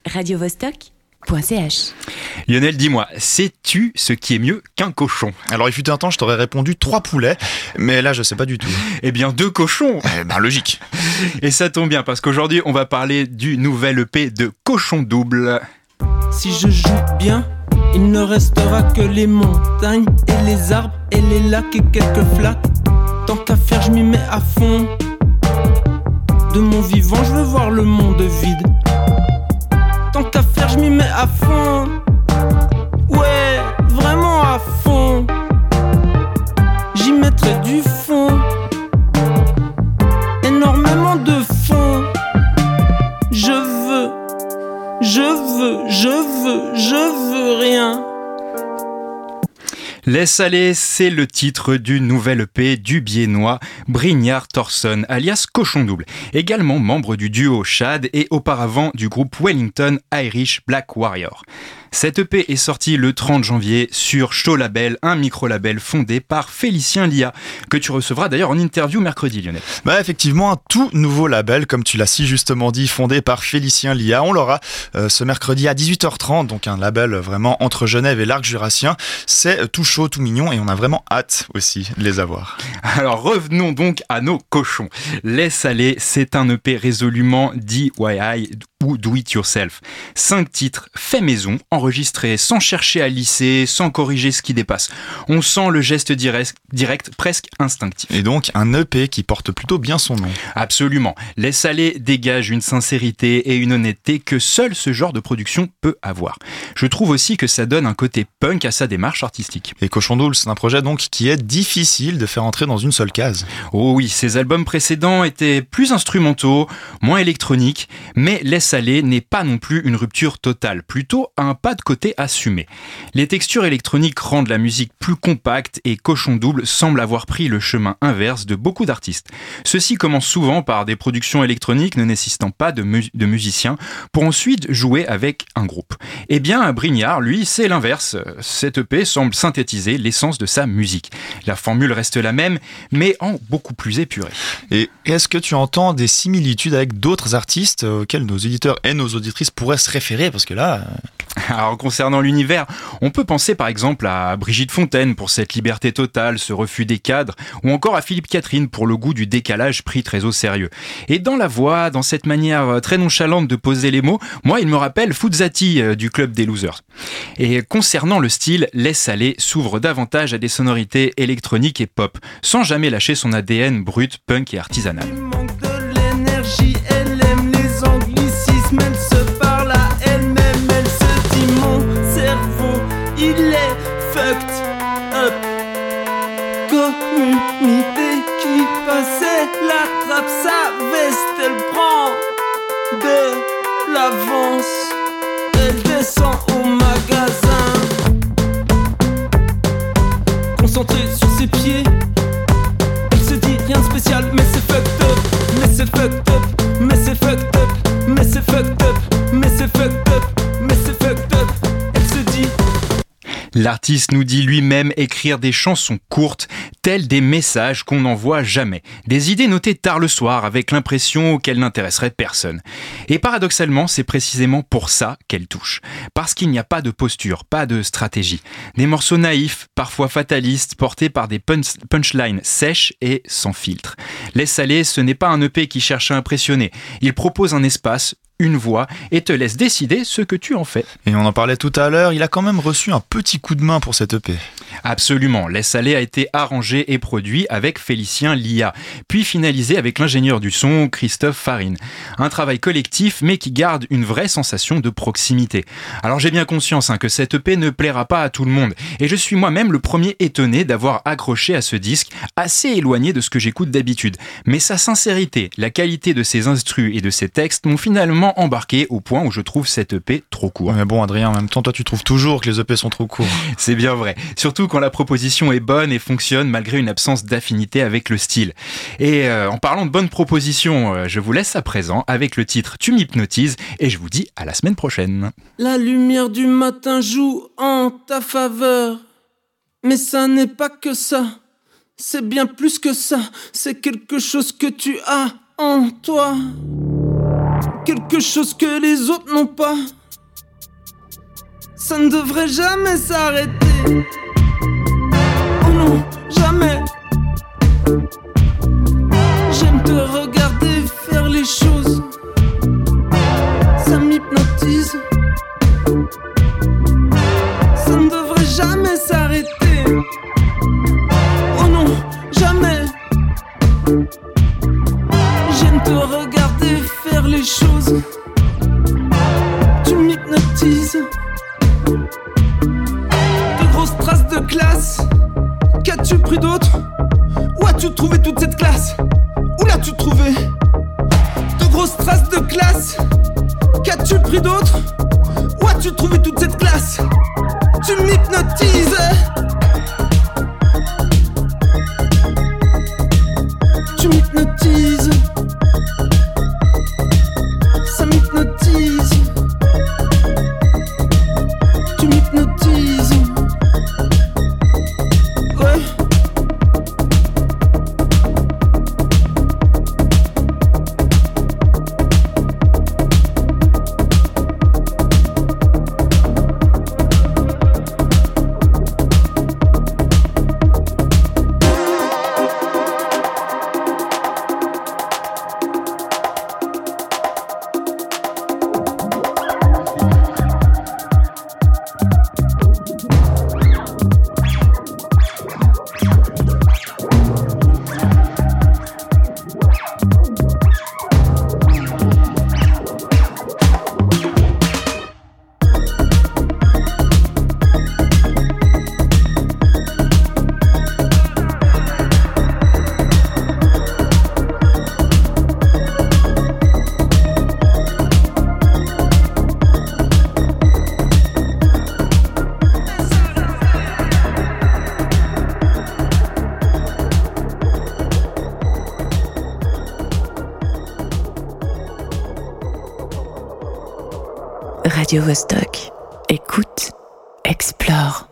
radiovostok.ch. Lionel, dis-moi, sais-tu ce qui est mieux qu'un cochon ? Alors il fut un temps, je t'aurais répondu 3 poulets, mais là je sais pas du tout. Eh bien 2 cochons. Logique. Et ça tombe bien parce qu'aujourd'hui on va parler du nouvel EP de Cochon Double. Si je joue bien, il ne restera que les montagnes et les arbres et les lacs et quelques flaques. Tant qu'à faire, je m'y mets à fond. De mon vivant, je veux voir le monde vide. Tant qu'à faire, je m'y mets à fond. Ouais, vraiment à fond. J'y mettrai du fond. Énormément de fond. Je veux rien. Laisse aller, c'est le titre du nouvel EP du Biennois Brynjar Thorsson, alias Cochon Double, également membre du duo Shad et auparavant du groupe Wellington Irish Black Warrior. Cet EP est sorti le 30 janvier sur Show Label, un micro-label fondé par Félicien Lia, que tu recevras d'ailleurs en interview mercredi, Lionel. Effectivement, un tout nouveau label, comme tu l'as si justement dit, fondé par Félicien Lia. On l'aura ce mercredi à 18h30, donc un label vraiment entre Genève et l'Arc Jurassien. C'est tout chaud, tout mignon, et on a vraiment hâte aussi de les avoir. Alors revenons donc à nos cochons. Laisse aller, c'est un EP résolument DIY ou Do It Yourself. 5 titres faits maison, enregistrés sans chercher à lisser, sans corriger ce qui dépasse. On sent le geste direct, presque instinctif. Et donc un EP qui porte plutôt bien son nom. Absolument. Laisse aller dégage une sincérité et une honnêteté que seul ce genre de production peut avoir. Je trouve aussi que ça donne un côté punk à sa démarche artistique. Et Cochon Double, c'est un projet donc qui est difficile de faire entrer dans une seule case. Oh oui, ses albums précédents étaient plus instrumentaux, moins électroniques, mais Laisse aller n'est pas non plus une rupture totale, plutôt un pas de côté assumé. Les textures électroniques rendent la musique plus compacte et Cochon Double semble avoir pris le chemin inverse de beaucoup d'artistes. Ceux-ci commencent souvent par des productions électroniques ne nécessitant pas de musiciens pour ensuite jouer avec un groupe. Eh bien, Brynjar, lui, c'est l'inverse. Cet EP semble synthétiser l'essence de sa musique. La formule reste la même, mais en beaucoup plus épurée. Et est-ce que tu entends des similitudes avec d'autres artistes auxquels nos auditeurs et nos auditrices pourraient se référer ? Parce que là... Alors concernant l'univers, on peut penser par exemple à Brigitte Fontaine pour cette liberté totale, ce refus des cadres, ou encore à Philippe Catherine pour le goût du décalage pris très au sérieux. Et dans la voix, dans cette manière très nonchalante de poser les mots, moi il me rappelle Fouzati du Club des Losers. Et concernant le style, Laisse aller s'ouvre davantage à des sonorités électroniques et pop, sans jamais lâcher son ADN brut, punk et artisanal. Il manque de l'énergie, elle aime les anglicismes, elle se parle à elle-même, elle se dit mon cerveau, il est fucked up. Communité qui passait la trappe, sa veste, elle prend de l'avance, elle descend au magasin, concentrée sur ses pieds. Elle se dit rien de spécial, mais c'est fucked up, mais c'est fucked up, mais c'est fucked up, mais c'est fucked up, mais c'est fucked up, mais c'est fucked up. Elle se dit. L'artiste nous dit lui-même écrire des chansons courtes, telles des messages qu'on n'envoie jamais. Des idées notées tard le soir avec l'impression qu'elles n'intéresseraient personne. Et paradoxalement, c'est précisément pour ça qu'elle touche. Parce qu'il n'y a pas de posture, pas de stratégie. Des morceaux naïfs, parfois fatalistes, portés par des punchlines sèches et sans filtre. Laisse aller, ce n'est pas un EP qui cherche à impressionner. Il propose un espace, une voix et te laisse décider ce que tu en fais. Et on en parlait tout à l'heure, il a quand même reçu un petit coup de main pour cette EP. Absolument, Laisse aller a été arrangé et produit avec Félicien Lia, puis finalisé avec l'ingénieur du son Christophe Farine. Un travail collectif mais qui garde une vraie sensation de proximité. Alors j'ai bien conscience que cette EP ne plaira pas à tout le monde et je suis moi-même le premier étonné d'avoir accroché à ce disque assez éloigné de ce que j'écoute d'habitude. Mais sa sincérité, la qualité de ses instrus et de ses textes m'ont finalement embarqué au point où je trouve cette EP trop court. Mais bon Adrien, en même temps toi tu trouves toujours que les EP sont trop courts. C'est bien vrai, surtout quand la proposition est bonne et fonctionne malgré une absence d'affinité avec le style. Et en parlant de bonnes propositions, je vous laisse à présent avec le titre Tu m'hypnotises et je vous dis à la semaine prochaine. La lumière du matin joue en ta faveur, mais ça n'est pas que ça, c'est bien plus que ça, c'est quelque chose que tu as en toi. quelque chose que les autres n'ont pas. Ça ne devrait jamais s'arrêter. Oh non, jamais. J'aime te regarder faire les choses. Ça m'hypnotise. Ça ne devrait jamais s'arrêter. Oh non, jamais. J'aime te regarder faire les choses. Tu m'hypnotises. De grosses traces de classe. Qu'as-tu pris d'autre? Où as-tu trouvé toute cette classe? Où l'as-tu trouvé? De grosses traces de classe. Qu'as-tu pris d'autre? Où as-tu trouvé toute cette classe? Tu m'hypnotises. Tu m'hypnotises. Ça m'hypnotise. Tu m'hypnotises. Ouais. Radio Vostok. Écoute, explore.